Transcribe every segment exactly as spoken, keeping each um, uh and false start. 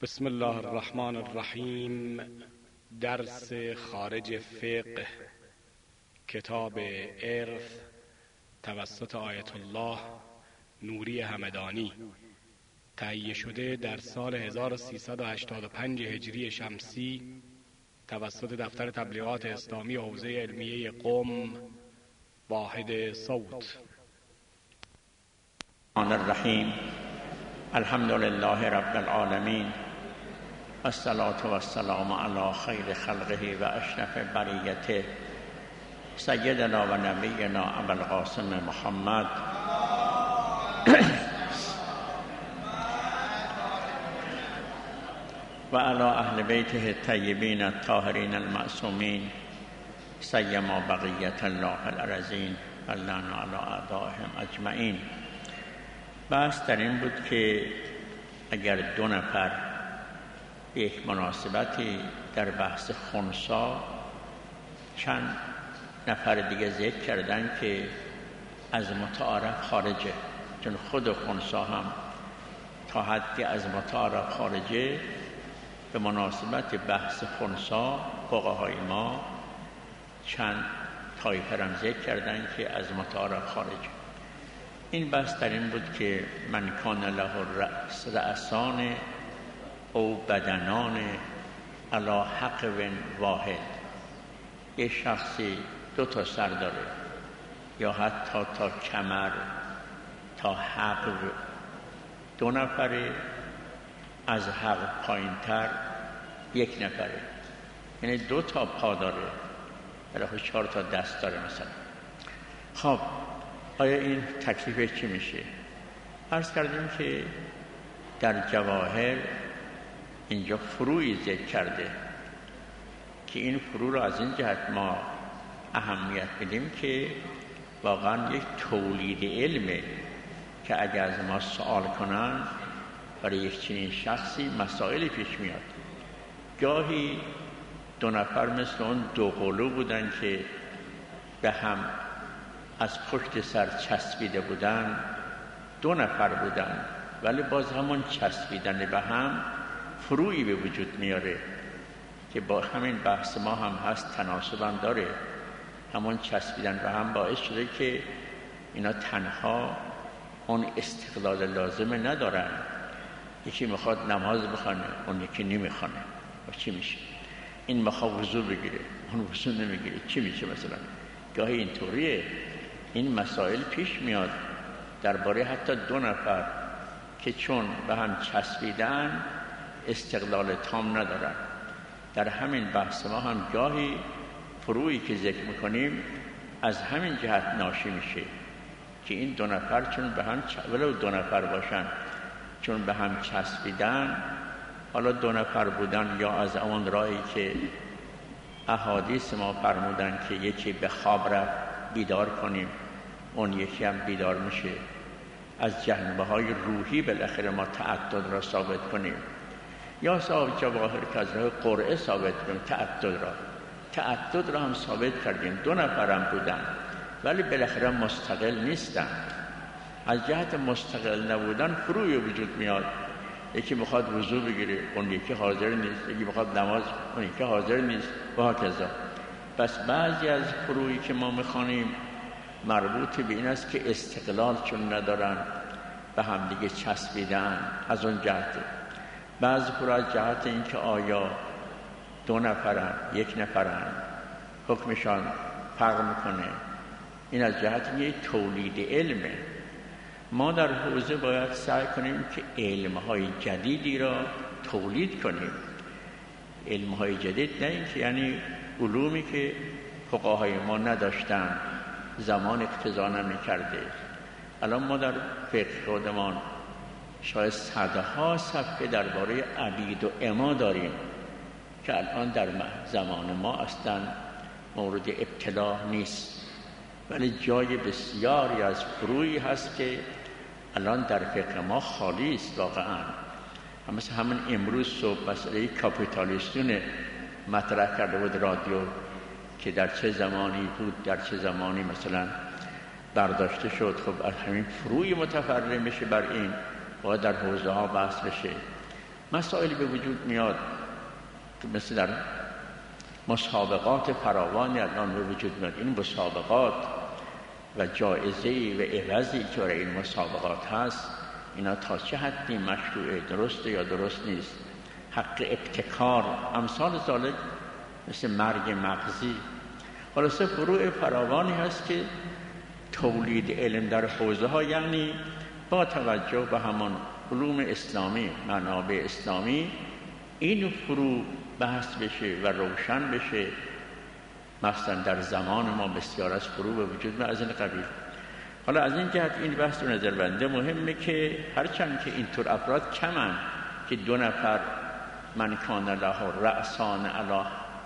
بسم الله الرحمن الرحیم. درس خارج فقه، کتاب ارث، توسط آیت الله نوری همدانی، تهیه شده در سال هزار و سیصد و هشتاد و پنج هجری شمسی توسط دفتر تبلیغات اسلامی حوزه علمیه قم، واحد صوت. الرحمن الرحیم. الحمد لله رب العالمین، الصلاة و السلام علی خیر خلقه و اشرف بریته سیدنا و نبینا ابوالقاسم محمد و علی اهل بیته الطیبین الطاهرین المعصومین سیما بقیت الله الارضین و لعن علی اعدائهم اجمعین. بحث در این بود که اگر دو نفر به یک مناسبتی در بحث خنثی، چند نفر دیگه ذکر کردن که از متعارف خارجه، چون خود خنثی هم تا حدی از متعارف خارجه. به مناسبت بحث خنثی فقهای ما چند طایفه هم ذکر کردن که از متعارف خارجه. این بحث در این بود که من کان له رأس رأسان او بدنان علی حق واحد، یه شخصی دو تا سر داره یا حتی تا کمر تا حق دو نفره، از حق پایین تر یک نفره، یعنی دو تا پا داره ولی چهار تا دست داره مثلا. خب آیا این تکلیف چی میشه؟ عرض کردیم که در جواهر اینجا فروعی ذکر کرده که این فروع رو از این جهت ما اهمیت بدیم که واقعا یک تولید علمه که اگر از ما سوال کنن برای یک چنین شخصی مسائلی پیش میاد. گاهی دو نفر مثل اون دو قلو بودن که به هم از پشت سر چسبیده بودن، دو نفر بودن ولی باز همون چسبیدن به هم فروعی به وجود میاره که با همین بحث ما هم هست، تناسب هم داره. همون چسبیدن به هم باعث شده که اینا تنها اون استقلال لازم ندارن. یکی میخواد نماز بخونه، اون یکی نمیخونه، و چی میشه؟ این میخواد وضو بگیره، اون وضو نمیگیره، چی میشه مثلا؟ گاهی اینطوریه. این مسائل پیش میاد درباره حتی دو نفر که چون به هم چسبیدن استقلال تام ندارن. در همین بحث ما هم گاهی فروعی که ذکر میکنیم از همین جهت ناشی میشه که این دو نفر چون به هم چ... ولو دو نفر باشن چون به هم چسبیدن، حالا دو نفر بودن یا از اون راهی که احادیث ما فرمودن که یکی به خواب رفت بیدار کنیم، اون یکی هم بیدار میشه. از جنبه های روحی بالاخره ما تعدد را ثابت کنیم، یا صاحب جواهر که از راه قرعه ثابت کنیم تعدد را تعدد را هم ثابت کردیم. دو نفر هم بودن ولی بالاخره مستقل نیستن. از جهت مستقل نبودن فروعی وجود میاد. یکی میخواد وضو بگیره، اون یکی حاضر نیست، یکی میخواد نماز، اون یکی حاضر نیست و هکذا. پس بعضی از فروعی که ما میخوانیم مربوط به این است که استقلال چون ندارن به هم دیگه چسبیدن، از اون جهت. بعضی فروع از جهت این که آیا دو نفرن یک نفرن حکمشان فرق میکنه. این از جهت یه تولید علمه. ما در حوزه باید سعی کنیم که علمهای جدیدی را تولید کنیم. علمهای جدید نه اینکه یعنی علومی که فقهای ما نداشتن، زمان اقتضا نمی‌کرده. الان ما در فقه خودمان شاید صدها صفحه درباره عبید و اما داریم که الان در زمان ما اصلا مورد ابتلا نیست، ولی جای بسیاری از فروعی هست که الان در فقه ما خالی است واقعا. مثل همین امروز صبح مسئله کاپیتالیستون مطرح کرده بود رادیو که در چه زمانی بود، در چه زمانی مثلا برداشته شد. خب از همین فروعی متفرع میشه بر این باید در حوزه ها بحث بشه. مسائلی به وجود میاد که مثل در مسابقات فراوانی الان به وجود میاد. این مسابقات و جایزه‌ای و عوضی که برای این مسابقات هست، اینا تا چه حدی مشروعه، درسته یا درست نیست، حق ابتکار، امثال ذالک مثل مرگ مغزی. خلاصه فروع فراوانی هست که تولید علم در حوزه ها، یعنی با توجه به همان علوم اسلامی، منابع اسلامی، این فروع بحث بشه و روشن بشه. مثلا در زمان ما بسیار از فروع به وجود میاد از این قبیل. حالا از این جهت این بحث رو نظر بنده مهمه که هرچند که اینطور افراد کمن که دو نفر من کان له رأسان علی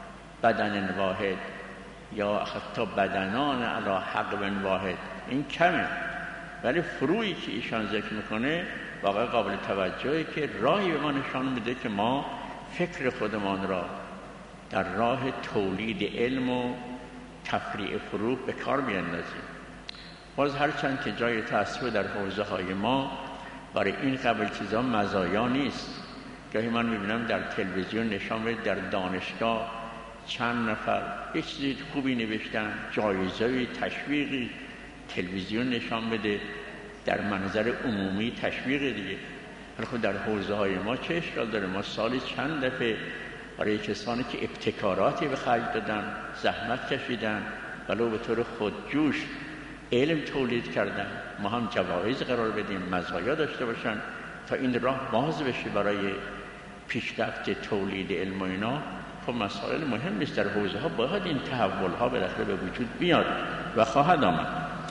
بدن واحد یا حتی بدنان علی حقب واحد، این کمه، ولی فروعی که ایشان ذکر میکنه واقعا قابل توجهه که راهی به ما نشان میده که ما فکر خودمان را در راه تولید علم و تفریع فروع به کار بیندازیم. باز هرچند که جای تأسف در حوزه های ما برای این قبل چیزا مزایا نیست. گاهی من میبینم در تلویزیون نشان میده در دانشگاه چند نفر یک چیزی خوبی نوشتن، جایزه‌ای، تشویقی، تلویزیون نشان بده، در منظر عمومی تشویق دیگه. ولی خب در حوزه های ما چه اشکال داره؟ ما سالی چند دفعه برای کسانی که ابتکاراتی به خرج دادن، زحمت کشیدن، ولو به طور خودجوش علم تولید کردن، ما هم جوایز قرار بدیم، مزایا داشته باشن تا این راه باز بشه برای پیشرفت تولید علم و اینا. خب مسائل مهم نیست، در حوزه ها باید این تحول ها بالاخره به وجود بیاد و خواهد آمد.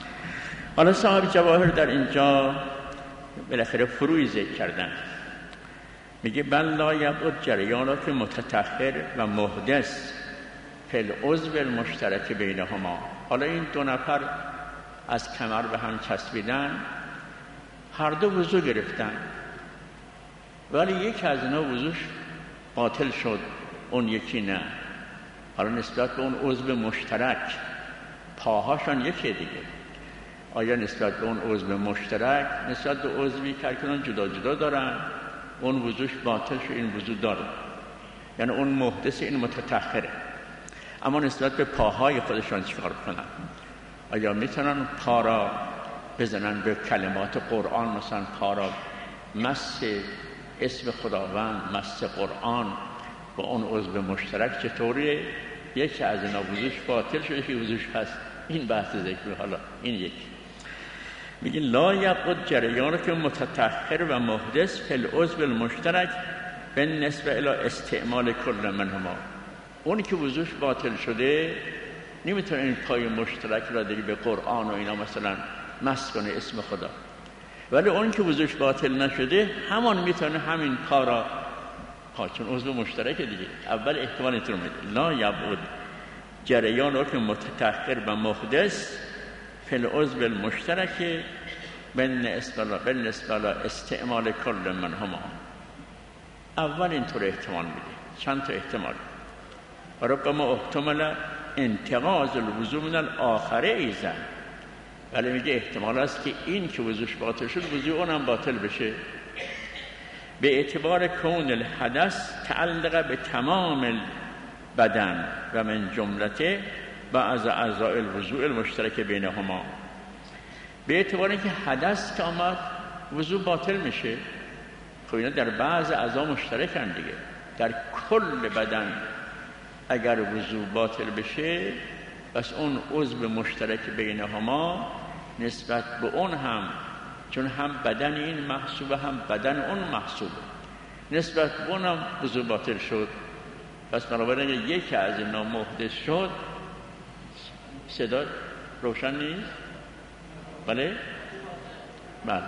حالا صاحب جواهر در اینجا بالاخره فروعی ذکر کردن، میگه بل لا یبعد جریانات متطهر و محدث فی العضو المشترک بینهما. حالا این دو نفر از کمر به هم چسبیدن، هر دو وضو گرفتن، ولی یک از اینا وضوش باطل شد، اون یکی نه. حالا نسبت به اون عضو مشترک پاهاشان یکی دیگه، آیا نسبت به اون عضو مشترک نسبت به عضوی که کنن جدا جدا دارن، اون وضوش باطل شد، این وضو داره، یعنی اون محدث این متطهره. اما نسبت به پاهای خودشان چیکار کنن؟ آیا میتونن پا را بزنن به کلمات قرآن، مثلا پا را مس اسم خداوند، مس قرآن با اون عضو مشترک چطوریه؟ یکی از اینا وضوش باطل شده، یکی وضوش هست. این بحث ذکر. حالا این یکی میگه لا یبعد جریانات متطهر و محدث فی العضو المشترک بالنسبه الی استعمال کل منهما. اونی که وضوش باطل شده نمیتونه این پای مشترک را دیگه به قرآن و اینا مثلا مس کنه اسم خدا، ولی اون که وضوش باطل نشده همان میتونه همین پا را پا، چون عضو مشترک دیگه. اول احتمال اینطور میده لا یبعد جریانات متطهر و محدث فی العضو المشترک بالنسبه الی استعمال کل منهما. اول اینطور احتمال میده، چند تا احتمال. ربما احتمال انتقاض الوضو من الاخر ایزن، ولی میگه احتمال است که این که وضوش باطل شد وضو اونم باطل بشه، به اعتبار کون الحدث تعلق به تمام بدن و من جملته بعض اعضاء الوضوء المشترک بینهما. به اعتبار اینکه حدث که آمد وضو باطل میشه. خب اینا در بعض اعضا مشترکن دیگه، در کل بدن اگر وضو باطل بشه بس اون عضو مشترک بینهما نسبت به اون هم، چون هم بدن این محسوبه هم بدن اون محسوبه، نسبت به اون هم وضو باطل شد. پس بنابراین اگر یکی از اینا محدث شد، صدا روشن نیست؟ بله؟ بله.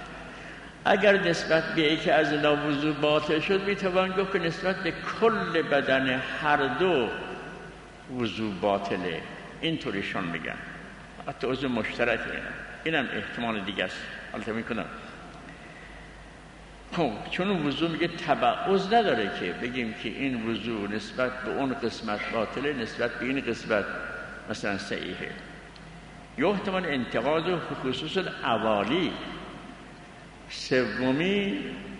اگر نسبت به یکی از اینا وضو باطل شد میتوان گفت که نسبت به کل بدن هر دو وضو باطله. اینطوریشون میگن، حتی عضو مشترک میگن. اینم احتمال دیگه است. حالا میکنم خب چون وضو میگه تبعض نداره که بگیم که این وضو نسبت به اون قسمت باطله، نسبت به این قسمت مثلا صحیحه. یا احتمال انتقاض و خصوص الاوالی. سومی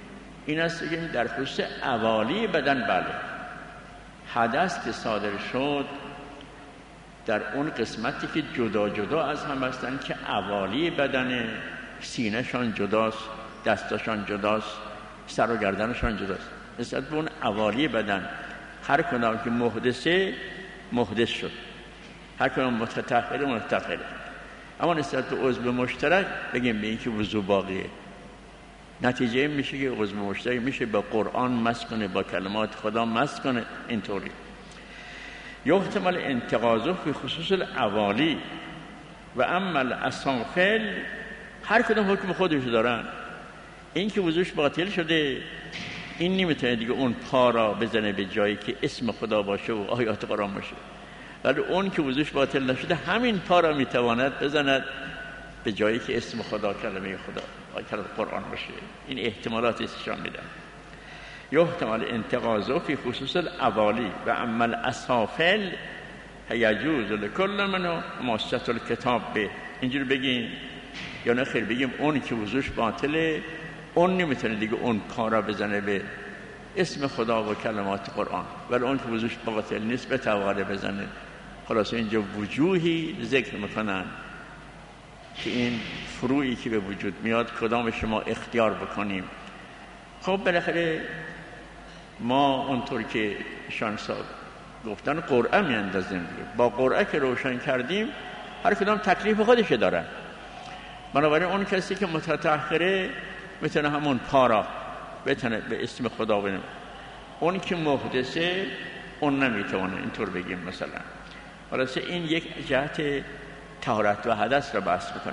این است که در خصوص اوالی بدن بله حدث که صادر شد در اون قسمتی که جدا جدا از هم هستن که اوالی بدن، سینه شان جداست، دستاشان جداست، سر و گردنشان جداست. نسبت به اون اوالی بدن هر کدام که محدثه محدث شد، هر کدام متطهره متطهره. اما نسبت به عضو مشترک بگیم به این که وضو باقیه، نتیجه میشه که عضو مشترک میشه با قرآن مس کنه، با کلمات خدا مس کنه. اینطوری یحتمل انتقاضه فی خصوص الاوالی و اما الاسافل هر کدوم حکم خودش دارن. این که وضوش باطل شده این نمیتونه دیگه اون پا را بزنه به جایی که اسم خدا باشه و آیات قرآن باشه، ولی اون که وضوش باطل نشده همین پا را میتواند بزند به جایی که اسم خدا، کلمه خدا، کلمه قرآن باشه. این احتمالات استشان میدن. یحتمل انتقاضه فی خصوص الاوالی و اما الاسافل یجوز لکل منو ماسة الکتاب به. اینجوری بگیم یا نه خیر بگیم اون که وضوش باطله اون نمیتونه دیگه اون پا را بزنه به اسم خدا و کلمات قرآن، ولی اون که وضوش باطل نیست بتوانه بزنه. خلاص اینجا وجوهی ذکر میکنن که این فروعی که به وجود میاد کدام شما اختیار بکنیم. خب بالاخره ما اونطور که شانسا گفتن قرعه میاندازیم، با قرعه که روشن کردیم هر کدام تکلیف خودش داره. بنابراین اون کسی که متطهره میتونه همون پارا بتونه به اسم خدا بنویسه، اون که محدثه اون نمیتونه. اینطور بگیم مثلا. خلاصه این یک جهت طهارت و حدث را بحث میکنه.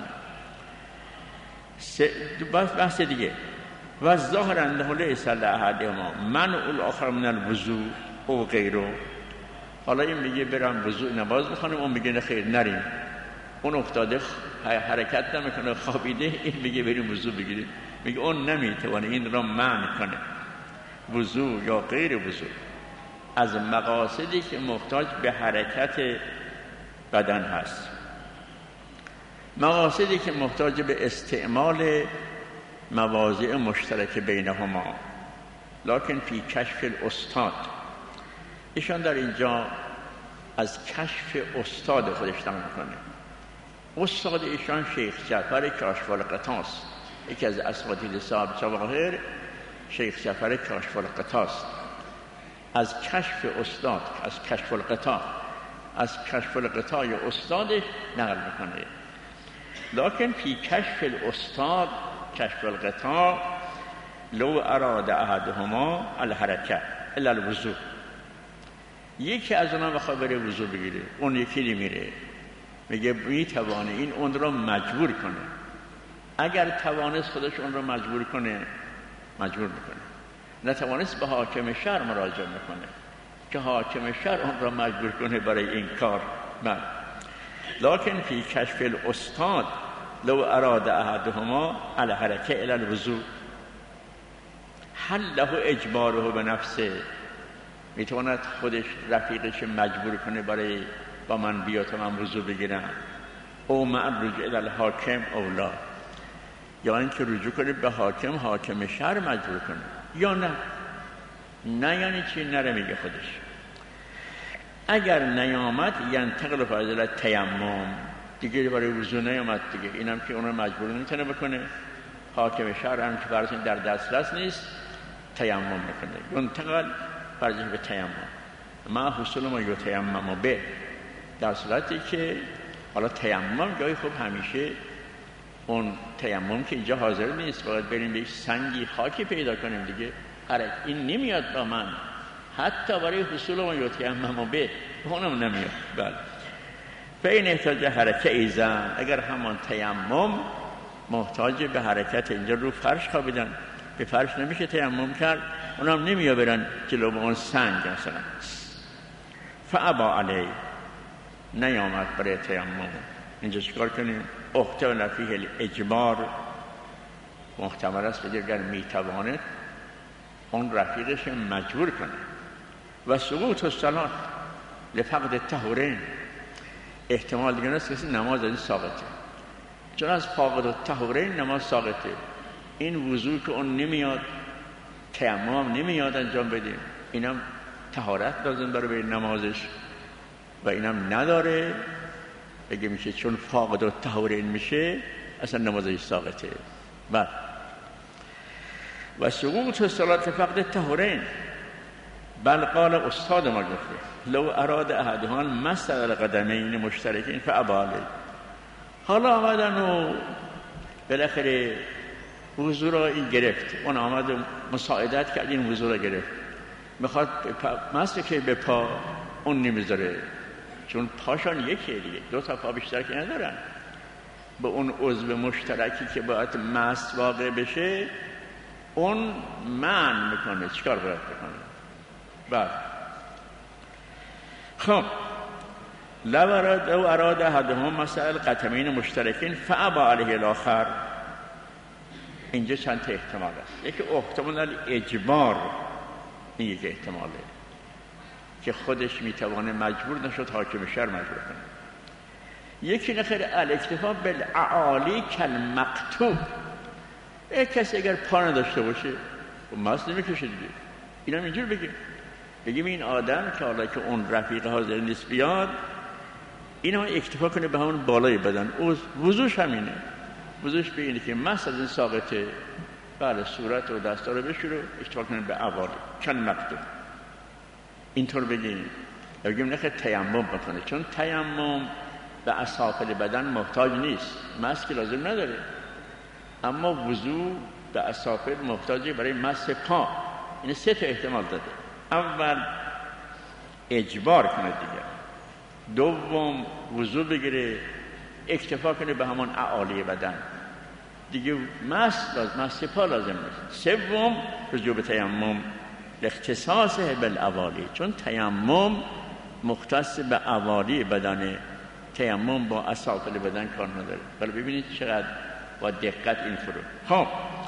بحث دیگه و ظاهر انه لیس لاحدهما منع الاخر من الوضوء او غیره. حالا این میگه برم وضوء نماز بخونم، اون میگه خیر نریم. اون افتاده حرکت نمیکنه خوابیده، این میگه بریم وضوء بگیریم. میگه اون نمیتونه این را منع کنه، وضوء یا غیر وضوء، از مقاصدی که محتاج به حرکت بدن هست، مقاصدی که محتاج به استعمال مواضع مشترک بینهما، لکن فی کشف الاستاد. ایشان در اینجا از کشف استاد خودش نقل میکنه. استاد ایشان شیخ جعفر کاشف الغطا است، یکی از اساتید صاحب جواهر شیخ جعفر کاشف الغطا است. از کشف استاد، از کشف الغطا، از کشف الغطا یا استادش نقل میکنه. لکن فی کشف الاستاد کشف الغطا لو اراد احدهما الحرکه الا الوضوء. یکی از اونها بخواد بره وضوء بگیره، اون یکی نمیره، میگه میتوانه این اون رو مجبور کنه. اگر توانست خودش اون رو مجبور کنه مجبور میکنه، نتوانست به حاکم شهر مراجعه میکنه که حاکم شهر اون رو مجبور کنه برای این کار. من لکن فی کشف الاستاد لو اراد احدهما الحرکه الی الوضوء هل له اجباره به نفسه. میتواند خودش رفیقش مجبور کنه برای با من بیا تا من وضوء بگیرم، او مع الرجوع الی الحاکم اولا، یا اینکه رجوع کنه به حاکم، حاکم شهر مجبور کنه، یا نه. نه یعنی چی؟ نره میگه خودش. اگر نیامد ینتقل فاضل تیمم، دیگه برای وضو نیامد دیگه، اینم که اون رو مجبور نمیتونه بکنه. حاکم شهر هم که فرض در دسترس نیست تیمم میکنه، ینتقل فرض به تیمم ما حصول ما یتیمم به، در صورتی که حالا تیمم جای خوب همیشه اون تیمم که اینجا حاضر نیست، باید بریم به سنگی خاکی پیدا کنیم دیگه. آره این نمیاد با من، حتی برای حصول ما یتیمم به اونم نمیاد. بله فین احتاج حرکت ایزن، اگر همان تیمم محتاج به حرکت، اینجا رو فرش خوابیدن، به فرش نمیشه تیمم کرد، اونم نمیاد برن جلو با اون سنگ مثلا. فابا علی، نیامد برای تیمم، اینجا چیکار کنیم؟ احتمال فیه الاجبار، محتمل است بگه اگر میتواند اون رفیقش مجبور کنه. و سقوط الصلاة لفقد الطهورین، احتمال دیگه نیست کسی نماز از این ساقطه، چون از فاقد الطهورین نماز ساقطه. این وضو که اون نمیاد تیمم هم نمیاد انجام بدیم، اینم طهارت لازم داره به نمازش و اینم نداره، بگه میشه چون فاقد الطهورین میشه اصلا نمازش ساقطه. بله. و سقوط صلات فقد الطهورین، بل قال استاد ما گفته لو اراد احدهان مسح القدمین مشترکین فابى علیه. حالا آمدن و بالاخره وضو را این گرفت، اون آمد و مساعدت کرد این وضو را گرفت، میخواد مسح که به پا، اون نمیذاره چون پاشان یکیه دیگه، دو تا پا بیشتر که ندارن، به اون عضو مشترکی که باید مسح واقع بشه اون منع میکنه. چیکار باید بکنه؟ بعد خب لو اراد او اراد احدهم مسح القدمین مشترکین فابى علیه الاخر. اینجا چند تا احتمال است. یکی احتمال اجبار، این یک احتماله که خودش میتوانه مجبور نشد حاکم شهر مجبور کنه. یکی نخیر الاکتفا بالاعالی کالمکتوب، یک کسی اگر پا نداشته باشه و مست نمیکشه دیگه، این هم اینجور بگیم بگیم این آدم که حالا که اون رفیق حاضر نیست بیاد، این هم اکتفا کنه به همون بالای بدن، وضوش همینه، وضوش به اینه که مست از این ساقطه، بله صورت و دستا رو بشوره اکتفا کنه به اوالی کالمکتوب. اینطور بگیم. بگیم نخیر تیمم بکنه، چون تیمم به اسافل بدن محتاج نیست، مس که لازم نداره، اما وضو به اسافل محتاجه برای مس پا. این سه تا احتمال داده. اول اجبار کنه دیگه، دوم وضو بگیره اکتفا کنه به همون اعالی بدن دیگه، مس لازم، مس پا لازم نیست. سوم رجوع به تیمم اختصاصه بالاوالی، چون تیمم مختص به اوالی بدنه، تیمم با اسافل بدن کار نداره. ولی ببینید چقدر با دقت این فرو. خب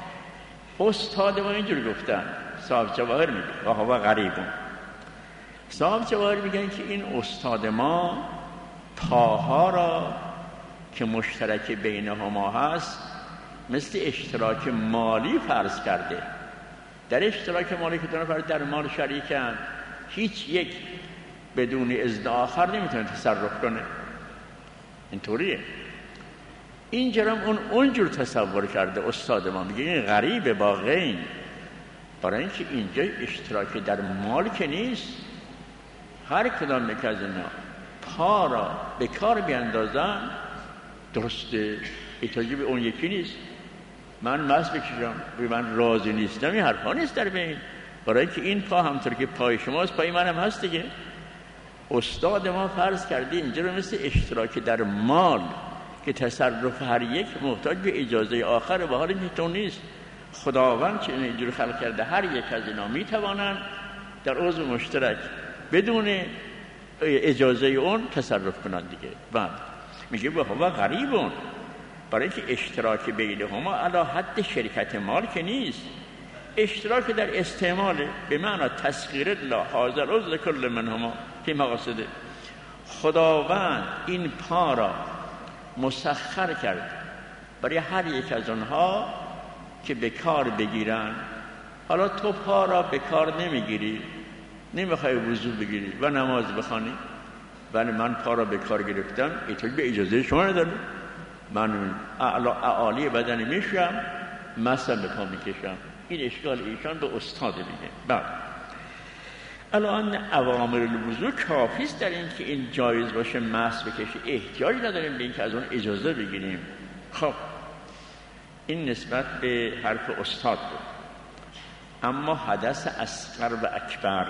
استاد ما اینجور گفتن، صاحب جواهر میگه و هوا غریبون، صاحب جواهر میگن که این استاد ما پاها را که مشترک بینهما هست مثل اشتراک مالی فرض کرده. در اشتراک مالی که دو نفر در مال شریکن، هیچ یک بدون اذن آخر نمیتونه تصرف کنه، اینطوریه. اینجا هم اون اونجور تصور کرده استاد ما، میگه این غریبه با غین، برای اینکه اینجا اشتراک در مال که نیست، هر کدام یک از اینا پا را به کار بیاندازن درسته، احتیاجی به اون یکی نیست. من مس بکشم به من راضی نیستم، این حرفا نیست در بین، برای اینکه این پا همطور که پای شماست پای من هم هست دیگه. استاد ما فرض کرده اینجا رو مثل اشتراک در مال که تصرف هر یک محتاج به اجازه آخر، و حال اینطور نیست. خداوند چه اینجور خلق کرده هر یک از اینا میتوانن در عضو مشترک بدون اجازه اون تصرف کنن دیگه. بعد میگه به هوا غریبون، برای اینکه اشتراک بینهما علی حد شرکت مال که نیست، اشتراک در استعمال به معنی تسخیر الله حاضر عضو کل منهما فی مقاصده. خداوند این پا را مسخر کرد برای هر یک از آنها که به کار بگیرن. حالا تو پا را به کار نمیگیری، نمیخوای وضو بگیری و نماز بخوانی، ولی من پا را به کار گرفتم، اینطور به اجازه شما ندارم، من اعالی بدن میشم، مثلا به پا میکشم. این اشکال ایشان به استاد میگه. بعد الان اوامر الوضو کافیست در این که این جایز باشه مس بکشه، احتیاج نداریم به این که از اون اجازه بگیریم. خب این نسبت به حرف استاد بود. اما حدث اصغر و اکبر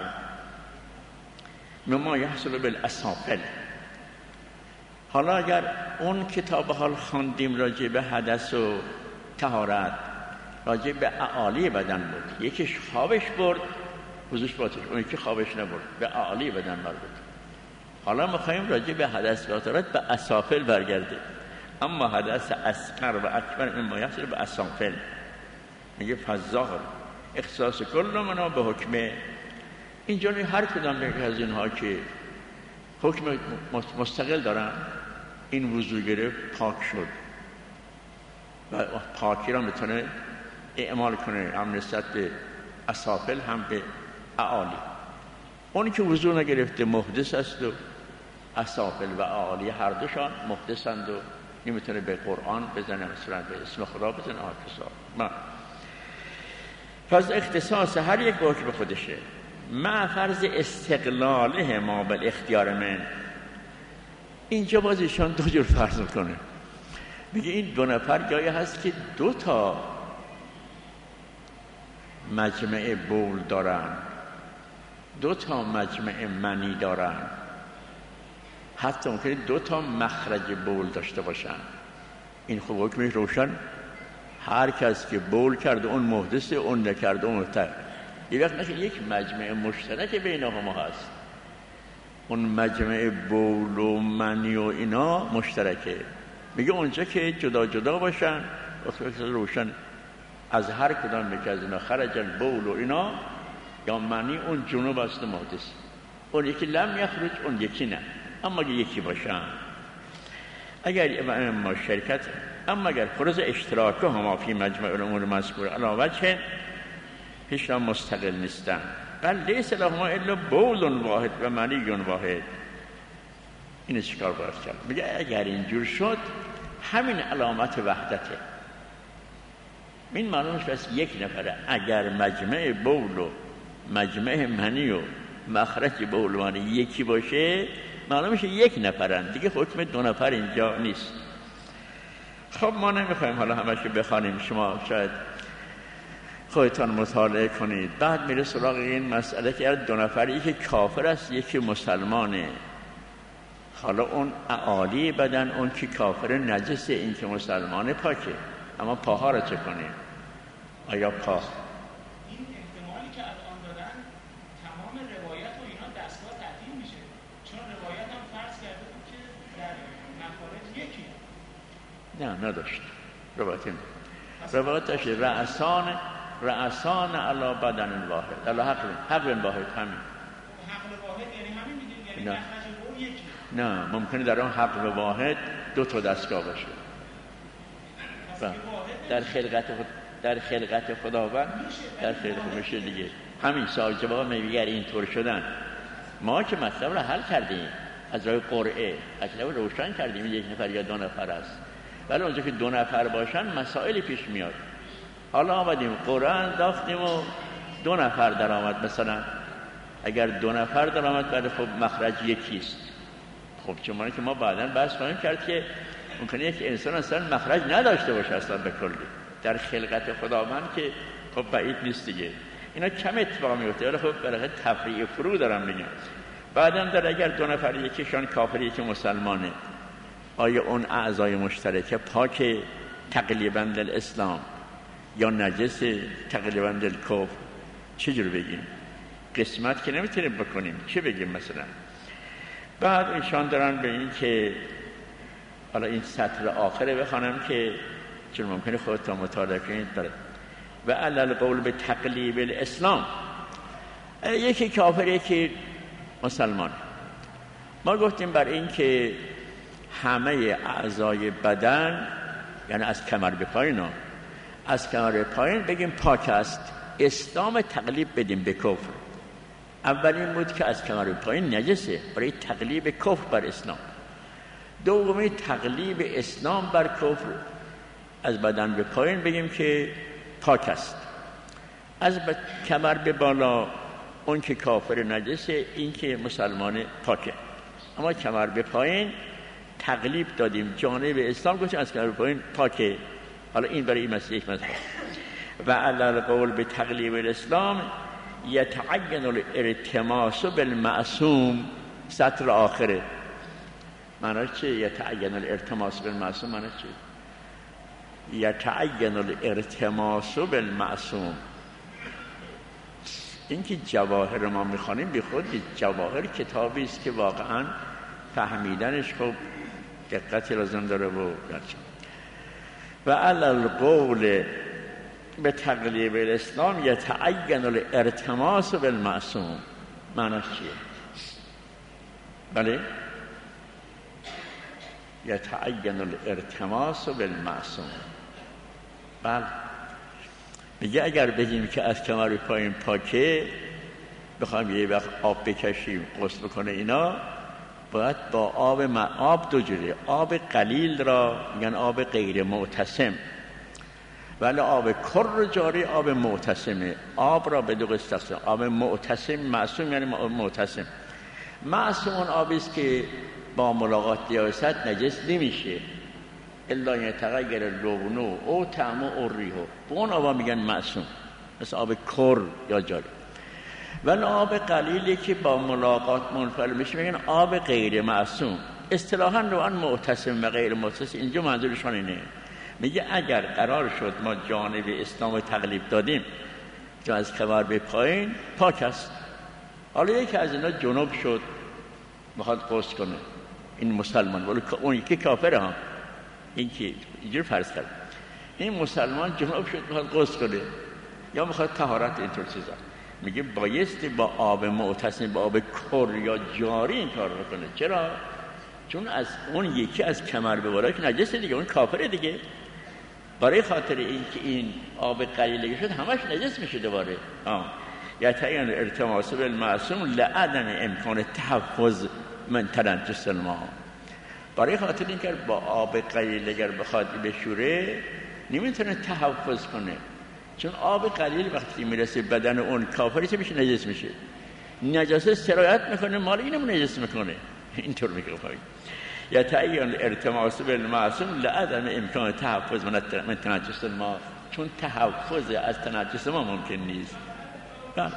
مما یحصل بالاسافل، حالا اگر اون کتاب حال خواندیم راجع به حدث و طهارت، راجع به اعالی بدن بود، یکیش خوابش برد وضوش باطل، اون یکی خوابش نبرد، به اعالی بدن مربوط. حالا می‌خوایم راجع به حدث و طهارت به اسافل برگرده. اما حدث اصغر و اکبر مما یحصل بالاسافل، میگه فالظاهر اختصاص کل منها به حکمه. اینجا هر کدام یک از اینها که حکم مستقل دارن، این وضو گرفت پاک شد و پاکی را میتونه اعمال کنه، هم نسبت به اسافل هم به اعالی. اونی که وضو نگرفته محدث است و اسافل و اعالی هر دوشان محدثند و نمیتونه به قرآن بزنه، مثلا به اسم خدا بزنه. آه پس اختصاص هر یک با به خودشه، مع فرض استقلاله ما بالاختیار من. اینجا باز ایشان دو جور فرض میکنه، میگه این دو نفر جایی هست که دو تا مجمع بول دارن، دو تا مجمع منی دارن، حتی ممکنه دو تا مخرج بول داشته باشن. این خوب حکمش روشن، هر کس که بول کرده اون محدثه، اون نکرده اون مطهر. یه وقت نشه یک مجمع مشترک بینهما هست، اون مجمع بول و منی و اینا مشترکه. میگه اونجا که جدا جدا باشن وقتی روشن از هر کدام یک از اینا خرجن بول و اینا یا منی، اون جنوب است محدث، اون یکی لم یخرج، اون یکی نه. اما اگه یکی باشن اگر ما شرکت، اما اگر فرض اشتراک هما فی مجمع الامور مذکور علی وجه پیشا مستقل نیستن، بل لیس لهما الا بول واحد و منی واحد. اینو چیکار باید کرد؟ میگه اگر اینجور شد همین علامت وحدته. این معلومش بس یک نفره. اگر مجمع بول و مجمع منی و مخرج بول و منی یکی باشه معلومش یک نفرن دیگه، حکم دو نفر اینجا نیست. خب ما نمیخوایم حالا همش بخوانیم، شما شاید خودتان مطالعه کنید. بعد میره سراغ این مسئله که دو نفر، یکی کافر است یکی مسلمانه. حالا اون اعالی بدن، اون که کافر نجسه، این که مسلمانه پاکه. اما پاها را چه کنیم؟ آیا پا این احتمالی که الان دادن تمام روایت و اینا دستگاه تعطیل میشه، چون روایت هم فرض کرده بود که در مخارج یکی. نه نداشت روایت این روایت داشت رأسان رأسان علا بدن واحد علا حق حق واحد. همین حق واحد یعنی همین میگه، یعنی مخرج بول یکی. نه ممکنه در اون حق واحد دو تا دستگاه باشه. در خلقت خود در خلقت خداوند در خلقت میشه دیگه. همین سوال جواب میگه اینطور شدن. ما که مطلب رو حل کردیم از راه قرعه، مطلب روشن کردیم یک نفر یا دو نفر است، ولی اونجا که دو نفر باشن مسائلی پیش میاد. حالا آمدیم قرعه انداختیم و دو نفر در آمد. مثلا اگر دو نفر در آمد ولی خب مخرج یکیست، خب چون که ما بعداً بحث خواهیم کرد که ممکنه یک انسان اصلا مخرج نداشته باشه اصلا به کلی در خلقت خداوند، که خب بعید نیست دیگه. اینا کم اتفاق میفته، ولی خب برای تفریع فرو دارم میگم. بعدم در اگر دو نفر یکیشان کافر یکی مسلمانه، آیا اون اعضای مشترکه پاک تقلیباً الاسلام یا نجس تقلیباً الکفر؟ چجور بگیم؟ قسمت که نمیتونیم بکنیم، چه بگیم مثلا؟ بعد ایشان دارن به این که حالا این سطر آخره بخوانم که چون ممکنه خودتان مطالعه کنید داره. و علل قول به تقلیب الاسلام، یکی کافر یکی مسلمان. ما گفتیم بر این که همه اعضای بدن، یعنی از کمر به پایین ها، از کمر به پایین بگیم پاک است، اسلام تقلیب بدیم به کفر. اولین بود که از کمر به پایین نجسه، برای تقلیب کفر بر اسلام. دومی تقلیب اسلام بر کفر، از بدن به پایین بگیم که پاک است. از کمر به بالا اون که کافر نجسه، این که مسلمان پاکه. اما کمر به پایین تقلیب دادیم جانب اسلام، گفتیم از کمر به پایین پاکه. حالا این برای این مسئله یک مسئله. و علل قول به تقلیب الاسلام یتعین الارتماس بالمعصوم، سطر آخره. معنی چه؟ یتعین الارتماس بالمعصوم معنی چه؟ یتعین الارتماس بالمعصوم. این که جواهر ما میخوانیم بی خود جواهر کتابی است که واقعا فهمیدنش خب دقتی لازم داره. و و علل قول به تقلیب الاسلام یتعین الارتماس بالمعصوم معنی چیه؟ بله یتعین الارتماس بالمعصوم. بله میگه اگر بگیم که از کمر به پایین پاکه، بخوایم یه وقت آب بکشیم غسل بکنه اینا، باید با آب م... آب دو جوره. آب قلیل را میگن آب غیر معتصم، ولی آب کر جاری آب معتصمه. آب را به دو قسم تقسیم: آب معتصم، معصوم یعنی معتصم. معصوم اون آبی است که با ملاقات نجاست نجس نمیشه، الا یتغیر لونه او طعمه او ریحه. اون آبا میگن معصوم، مثل آب کر یا جاری. ولی آب قلیلی که با ملاقات منفعل میشه میگن آب غیر معصوم. اصطلاحاً رو آن معتصم و غیر معتصم اینجا منظورشون اینه. میگه اگر قرار شد ما جانب اسلام تقلیب دادیم که از کمر به پایین پاک است، حالا یکی از اینا جنوب شد میخواد غسل کنه، این مسلمان، ولی اون یکی کافره ها، این که اینجور فرض کرد این مسلمان جنوب شد میخواد غسل کنه یا میخواد طهارت اینطور چیزا، میگه بایستی با آب معتصم، با آب کر یا جاری این کار رو کنه. چرا؟ چون از اون یکی از کمر به بالا که نجسه دیگه، اون کافره دیگه. برای خاطر این که این آب قلیل شد همش نجس میشه دوباره. آه یا تعین ارتماس بالمعصوم لعدم امکان تحفظ من تنجس الماء. برای خاطر این که با آب قلیل اگر بخواد بشوره نمیتونه تحفظ کنه، چون آب قلیل وقتی میرسه بدن اون کافری چه میشه؟ نجس میشه. نجاسه سرایت میکنه، مال اینم نجس میکنه. اینطور میگه خواهی یا تعین ارتماس بالمعصوم لعدم امکان تحفظ من تنجس الماء، چون تحفظ از تنجس ما ممکن نیست. بله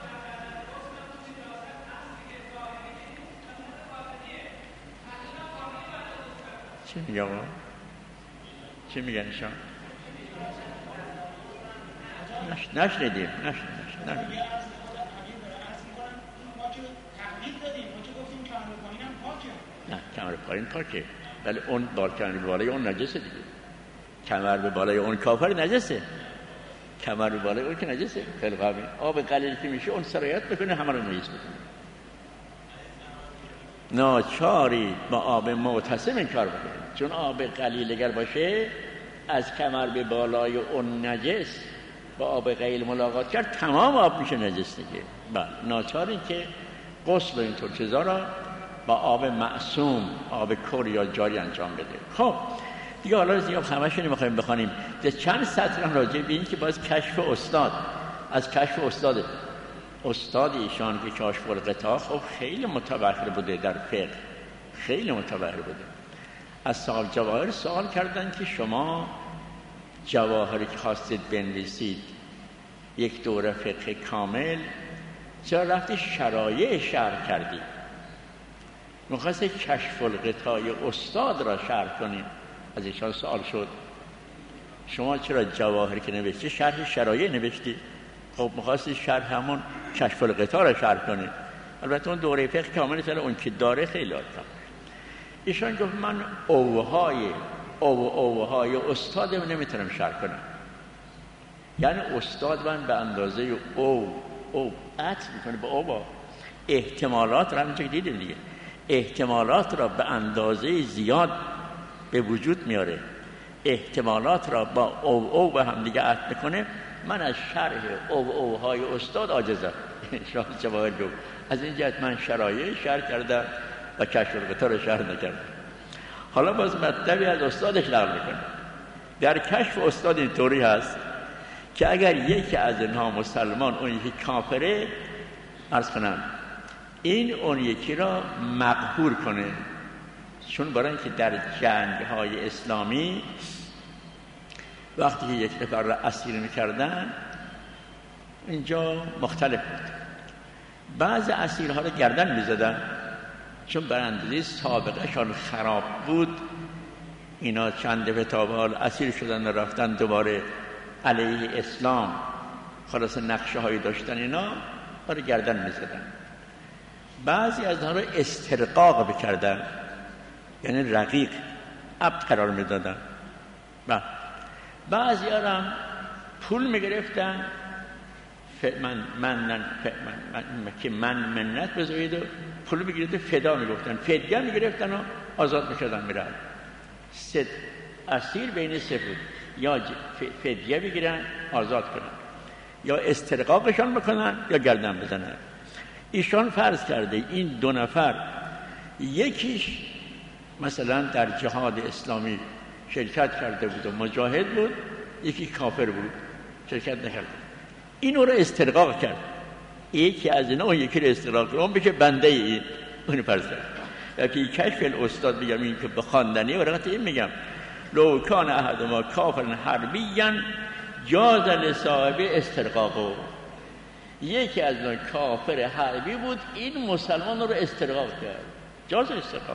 چی میگه آقا؟ چی میگن ایشان؟ نش... نشنیدیم نشنیدیم نه کمر پایین پاکه، ولی اون بار کمر به بالای اون نجسه دیگه. کمر به بالای اون کافر نجسه، کمر به بالای اون که نجسه. خیلی قوی آب قلیل که میشه اون سرایت بکنه همه رو نجس بکنه. ناچاری با آب معتصم این کار بکنه، چون آب قلیل اگر باشه از کمر به بالای اون نجس با آب قلیل ملاقات کرد تمام آب میشه نجس دیگه. بله ناچاری که غسل و اینطور چیزا را با آب معصوم، آب کر یا جاری انجام بده. خب دیگه حالا دیگه همش نمیخوایم بخوانیم، چند سطر هم راجع به این که باز کشف استاد، از کشف استاد استاد ایشان که کاشف الغطا خب خیلی متبحر بوده در فقه، خیلی متبحر بوده. از صاحب جواهر سوال کردن که شما جواهری که خواستید بنویسید یک دوره فقه کامل، چرا رفتی شرایع شرح کردید؟ می‌خواست کشف الغطای استاد را شرح کنیم. از ایشان سوال شد شما چرا جواهری که نوشتی شرح شرایع نوشتی؟ خب می‌خواست شرح همون کشف الغطا را شرح کنه. البته اون دوره فقه کامل سال اون که داره خیلی آدم. ایشان گفت من اوهای او اوهای استاد من نمیتونم شرح کنم. یعنی استاد من به اندازه او او عطف میکنه به او با احتمالات را همینجا که دیدیم دیگه، احتمالات را به اندازه زیاد به وجود میاره، احتمالات را با او او به هم دیگه عطف میکنه. من از شرح او اوهای استاد عاجزم. شاه جواهر گفت از این جهت من شرایع شرح کردم و کشف الغطا را شرح نکردم. حالا باز مطلبی از استادش نقل میکنه. در کشف استاد اینطوری هست که اگر یکی از اینها مسلمان اون یکی کافره، عرض کنم این اون یکی را مقهور کنه، چون برای اینکه در جنگ های اسلامی وقتی که یک نفر را اسیر میکردن اینجا مختلف بود. بعض اسیرها را گردن میزدن چون براندازی سابقه شان خراب بود. اینا چند دفعه تا به حال اسیر شدن و رفتن دوباره علیه اسلام، خلاص نقشه هایی داشتن، اینا را گردن میزدن. بعضی از آنها را استرقاق بکردن، یعنی رقیق عبد قرار میدادن. بعضی ها را هم پول میگرفتن، من من من که من منت بذارید و پول میگرفت فدا میگفتن، فدیه میگرفتن و آزاد میشدن میرن. سه اسیر بین سه بود. یا فدیه بگیرن آزاد کنن، یا استرقاقشان بکنن یا گردن بزنن. ایشان فرض کرده این دو نفر یکیش مثلا در جهاد اسلامی شرکت کرده بود و مجاهد بود، یکی کافر بود شرکت نکرده، اینو رو استرقاق کرد، یکی از اینا اون یکی رو استرقاق کرد، اون بشه بنده این، اون فرض کرد. یکی کشف الاستاد میگم این که به خواندنی ورقت این میگم لو کان احدهما کافرا حربیا جاز لصاحب استرقاقه، یکی از اون کافر حربی بود، این مسلمان رو استرقاق کرد، جاز استرقاق.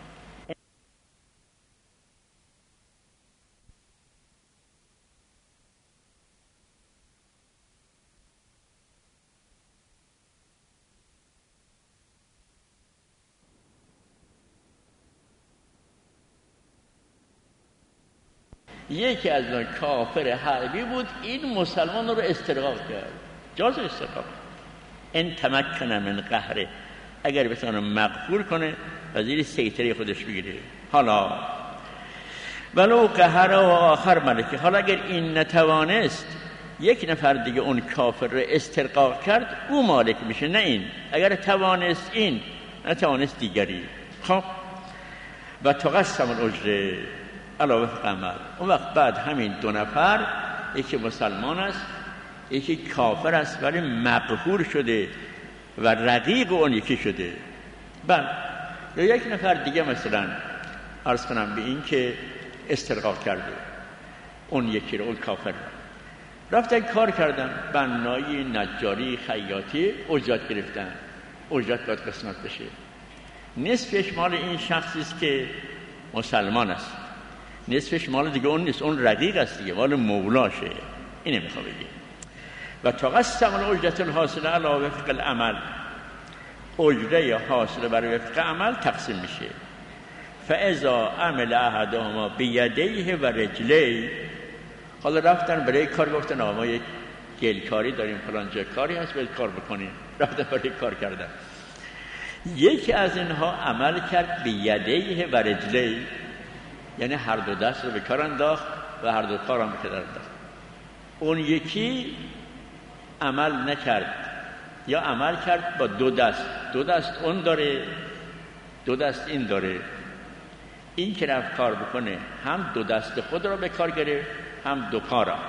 یکی از اون کافر حربی بود، این مسلمان رو استرقاق کرد، جاز استرقاق. ان تمکن من قهره، اگر بتونه مغفور کنه و زیر سیطره خودش بگیره. حالا ولو قهر و آخر ملکه، حالا اگر این نتوانست یک نفر دیگه اون کافر رو استرقاق کرد، او مالک میشه، نه این. اگر توانست این، نتوانست دیگری. خب و تقسم الاجره علاوه عمل. اون وقت بعد همین دو نفر، یکی مسلمان است یکی کافر است ولی مقهور شده و رقیق اون یکی شده. بله یا یک نفر دیگه مثلا عرض کنم به این که استرقاق کرده اون یکی رو، اون کافر رفتن کار کردن، بنایی، نجاری، خیاطی، اجرت گرفتن، اجرت باید قسمت بشه. نصفش مال این شخصی است که مسلمان است، نصفش مال دیگه اون نیست، اون رقیق است دیگه، مال مولاشه. اینه میخوام بگم. و تقسم الاجرة الحاصله علی وفق العمل، اجره حاصله بر وفق عمل تقسیم میشه. فاذا عمل احدهما بیدیه و رجلیه، حالا رفتن برای کار، گفتن آقا ما یک گلکاری داریم، فلان جای کاری هست باید کار بکنیم، رفتن برای کار کردن. یکی از اینها عمل کرد بیدیه و رجلیه، یعنی هر دو دست رو به کار انداخت و هر دو کار هم به کار انداخت. اون یکی عمل نکرد یا عمل کرد با دو دست، دو دست اون داره دو دست این داره. این که رفت کار بکنه هم دو دست خود را به کار گرفت هم دو پا را،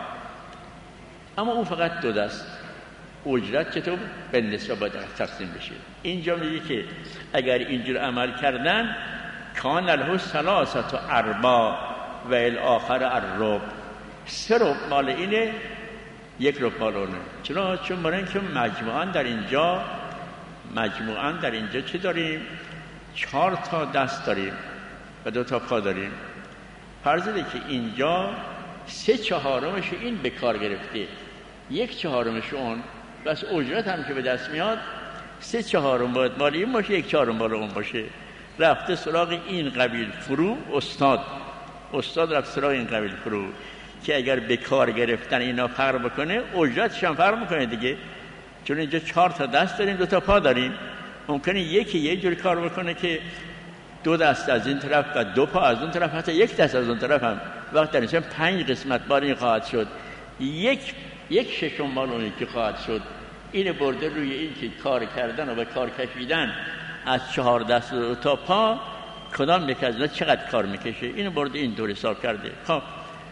اما اون فقط دو دست. اجرت چطور به نسبت باید تقسیم بشه. اینجا میگه که اگر اینجور عمل کردن کان له ثلاثه ارباع و الاخر الربع، سه ربع مال اینه، یک ربع مال اونه. چرا؟ چون برای اینکه مجموعاً در اینجا مجموعاً در اینجا چه داریم؟ چهار تا دست داریم و دو تا پا داریم. فرض ده که اینجا سه چهارمش این به کار گرفته، یک چهارمش اون، بس اجرت هم که به دست میاد سه چهارم باید مال این باشه، یک چهارم مال اون باشه. رفته سراغ این قبیل فرو، استاد استاد رفت سراغ این قبیل فرو که اگر به کار گرفتن اینا فرق بکنه اجرتش هم فرق میکنه دیگه، چون اینجا چهار تا دست داریم دو تا پا داریم. ممکنه یکی یه جور کار بکنه که دو دست از این طرف و دو پا از اون طرف، حتی یک دست از اون طرف هم. وقت در اینجا پنج قسمت بار این خواهد شد، یک یک ششم مال اون که خواهد شد. این برده روی این که کار کردن و به کار کشیدن از چهار دست و تا پا کدام یک از اینا چقدر کار میکشه، اینو برده این طور حساب کرده. خب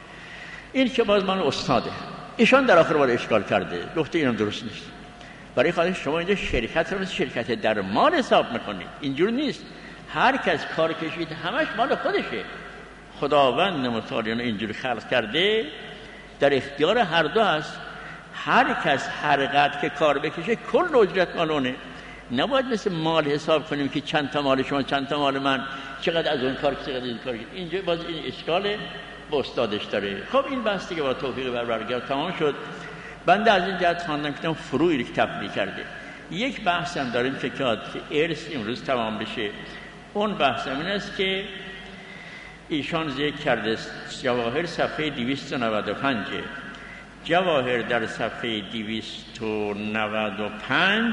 این که باز من استاده، ایشان در آخر بار اشکال کرده، گفته اینم درست نیست. برای خاطر شما اینجا شرکت رو مثل شرکت در مال حساب میکنید، اینجور نیست. هر کس کار کشید همش مال خودشه. خداوند متعال اینجور خلق کرده، در اختیار هر دو هست. هر کس هر قدر که کار بکشه کل اجرت مال اونه. نباید مثل مال حساب کنیم که چند تا مال شما چند تا مال من، چقدر از اون کار چقدر از این کار. اینجا باز این اشکال با استادش داره. خب این بحث دیگه با توفیق پروردگار تمام شد. بنده از این جهت خواندم که فروعی که تفریع کرده. یک بحث هم داریم که که ارث امروز تمام بشه. اون بحث این است که ایشان ذکر کرده جواهر صفحه دویست و نود و پنج، جواهر در صفحه دویست و نود و پنج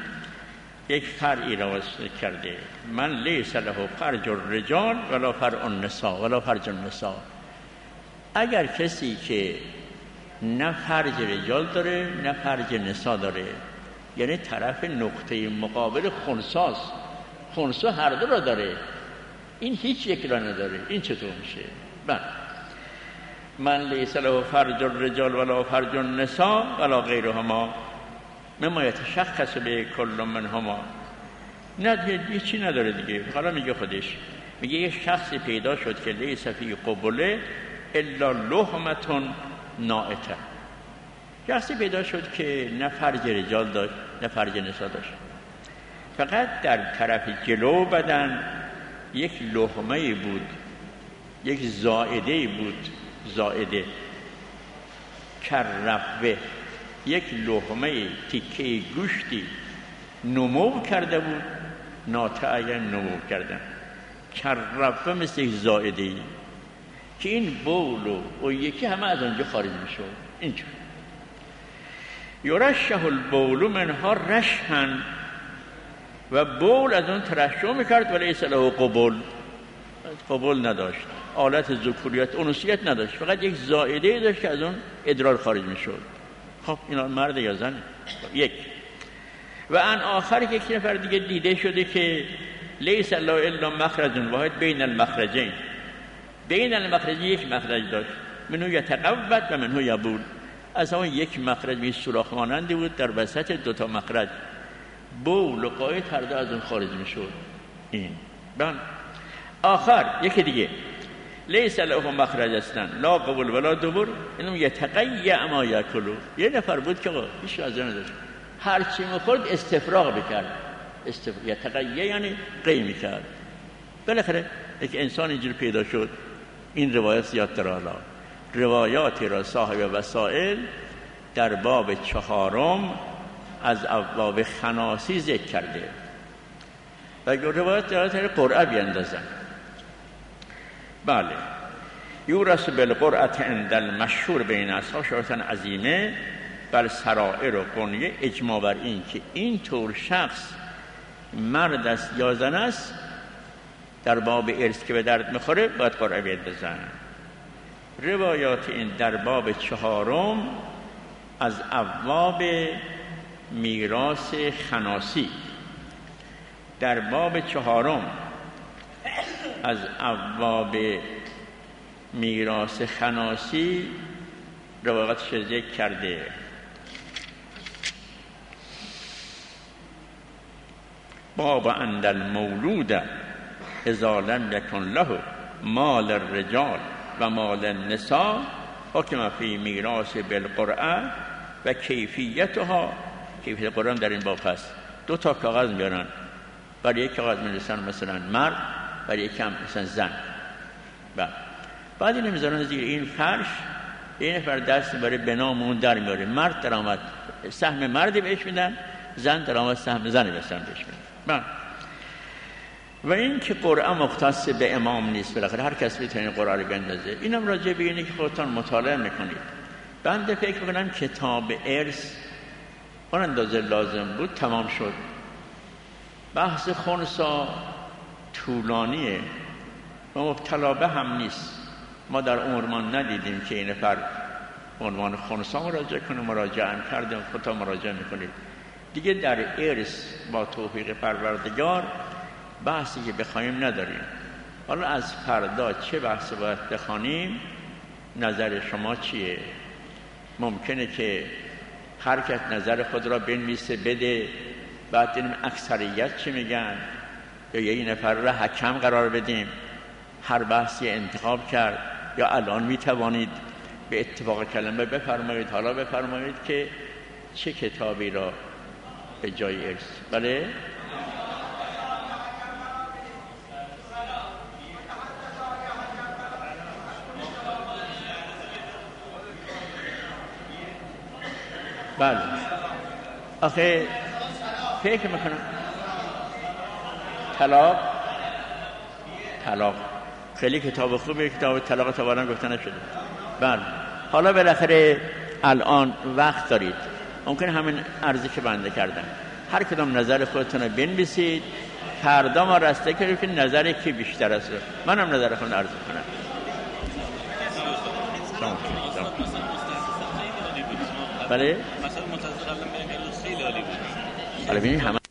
یک فرعی را وصل کرده. من لیس له فرج الرجال ولا فرع النساء ولا فرج النساء. اگر کسی که نه فرج رجال داره نه فرج نسا داره، یعنی طرف نقطه مقابل خنثاست، خنثا هر دو را داره، این هیچ یک را نداره، این چطور میشه؟ بله، من لیس له فرج الرجال ولا فرج النساء ولا غیرهما مما یتشخص به کل منهما. نه دیگه چی نداره دیگه. حالا میگه خودش، میگه یه شخصی پیدا شد که لیس فی قبله الا لحمتون نائته، شخصی پیدا شد که نه فرج رجال داشت نه فرج نساء داشت، فقط در طرف جلو بدن یک لحمه بود، یک زائده بود، زائده کررفه، یک لحمه تیکه گوشتی نمو کرده بود، ناتعین نمو کردن، کررفه مثل یک زائده ای که این بول و یکی همه از آنجا خارج میشد. اینجور یرشه البول منها رشحن، و بول از اون ترشح میکرد ولی لیس له قبول، قبول نداشت، آلت ذکوریت انوثیت نداشت، فقط یک زائده داشت که از اون ادرار خارج میشد. خب اینا مرد یا زن؟ یک. و ان آخر یک نفر دیگه دیده شده که لیس له الا مخرج واحد بین المخرجین، بین المخرجین یک مخرج داشت، منو یتقوت و منو یبول، از اون یک مخرج می سوراخ مانندی بود در وسط دو تا مخرج، بول و قایت هر دو از اون خارج میشد. این بله. آخر یکی دیگه لیس له مخرج اصلا لا قبول ولا دبر، اینم یتقیع ما یاکلو، یه نفر بود که هیچ از اون نداشت، هر چی میخورد استفراغ بکرد، استفراغ یتقیع یعنی قی میکرد. بالاخره یک انسان اینجور پیدا شد. این روایت زیاد داره. حالا روایاتی را صاحب وسائل در باب چهارم از ابواب خناسی ذکر کرده و روایت داره قرعه بیندازن. بله، یورث بالقرعه عند المشهور بین اصحاب شرطا عظیمه بل سرائر و قنیه، اجماع بر این که این طور شخص مرد است یا زن است در باب ارث که به درد میخوره باید قرعه بیندازن. روایات این در باب چهارم از ابواب میراث خناسی، در باب چهارم از ابواب میراث خناسی روایاتش ذکر کرده. باب عند المولود اذا لم یکن له مال الرجال و مال النساء حکم فی میراث بالقرعه و کیفیتها. کیفیت قرعه در این باب هست. دو تا کاغذ میارن، برای یک کاغذ می‌نویسن مثلا مرد، برای یک هم مثلا زن. بعد بعد اینو میذارن زیر این فرش، این نفر دست برای به نام اون در میاره، مرد درآمد سهم مردی بهش میدن، زن درآمد سهم زنی بهش میدن. بعد و این که قرعه مختص به امام نیست، بالاخره هر کس میتونه قرعه رو بندازه. اینم راجع به اینه که خودتون مطالعه میکنید. بنده فکر میکنم کتاب ارث اون اندازه لازم بود تمام شد. بحث خنثا طولانیه و مبتلا به هم نیست. ما در عمرمان ندیدیم که این نفر عنوان خنثا مراجعه کنه، مراجعه هم کردیم، خودتون مراجعه میکنید دیگه. در ارث با توفیق پروردگار بحثی که بخوایم نداریم. حالا از فردا چه بحثی باید بخوانیم؟ نظر شما چیه؟ ممکنه که هر کس نظر خود را بنویسه بده، بعد دیدیم اکثریت چی میگن، یا یه نفر را حکم قرار بدیم، هر بحثی انتخاب کرد. یا الان میتوانید به اتفاق کلمه بفرمایید، حالا بفرمایید که چه کتابی را به جای ارث. بله؟ بله. آخه فکر میکنم طلاق طلاق خیلی کتاب خوبه، کتاب طلاق توانا گفته نشده. بله. حالا بالاخره الان وقت دارید، ممکن همین عرضی که بنده کردم هر کدام نظر خودتون رو بنویسید، فردا ما راسته کنیم که نظر کی بیشتر است. منم نظر خودم عرض کنم. بله مثلا منتظر قبلا خیلی عالی بود. حالا ببینید همه